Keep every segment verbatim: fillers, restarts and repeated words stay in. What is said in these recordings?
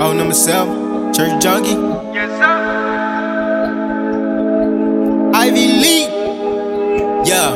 Code number seven, Church Junkie. Yes, sir. Ivy League. Yeah.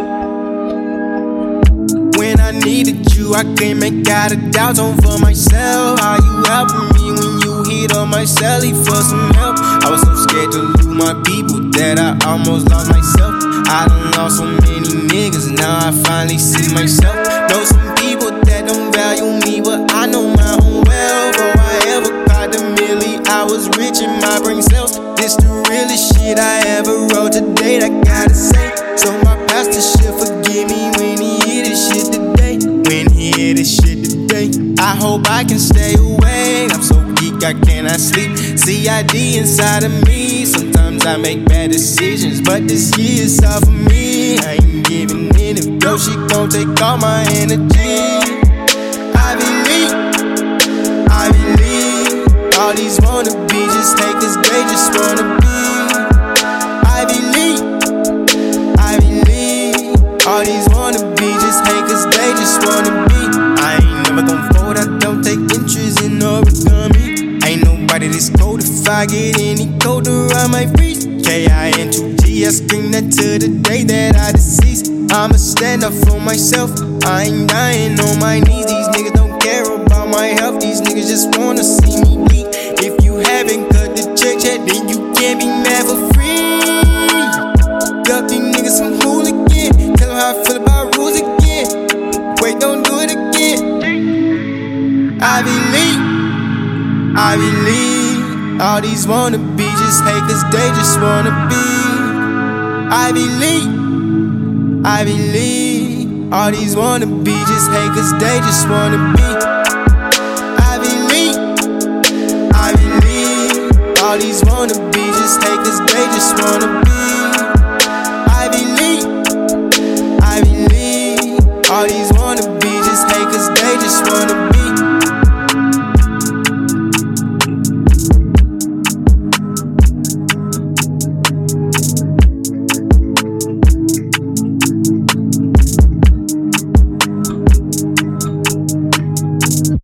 When I needed you, I can't make out a doubt over myself. How you helping me when you hit on my celly for some help? I was so scared to lose my people that I almost lost myself. I done lost so many niggas, now I finally see myself. Know some people that don't value me, but I know my own well. Before I ever caught the milli, I was rich in my brain cells. This the realest shit I ever wrote to date, I gotta say. So my pastor should forgive me when he hear this shit today. When he hear this shit today, I hope I can stay away. I'm so geek, I cannot sleep. C I D inside of me. Sometimes I make bad decisions, but this year is all for me. I ain't giving in if yo she gon' take all my energy. Ivy League, Ivy League. All these wannabe just hate cause they just wanna be. Ivy League, Ivy League. All these wannabe just hate cause they just wanna be. I ain't never gon' fold, I don't take interest in origami. Ain't nobody this cold, if I get any colder I might freeze. K I N two G, I scream that to the day that I decease. I'ma stand up for myself, I ain't dying on my knees. These niggas don't care about my health, these niggas just wanna see me bleed. If you haven't cut the check yet, then you can't be mad for free. Got these niggas some hooligan, tell them how I feel about rules again. Wait, don't do it again. Ivy League, Ivy League. All these wannabe just hate cause they just wanna be. Ivy League, Ivy League. All these wannabe just hate cause they just wanna be. Ivy League, Ivy League. All these wannabe just hate cause they just wanna be.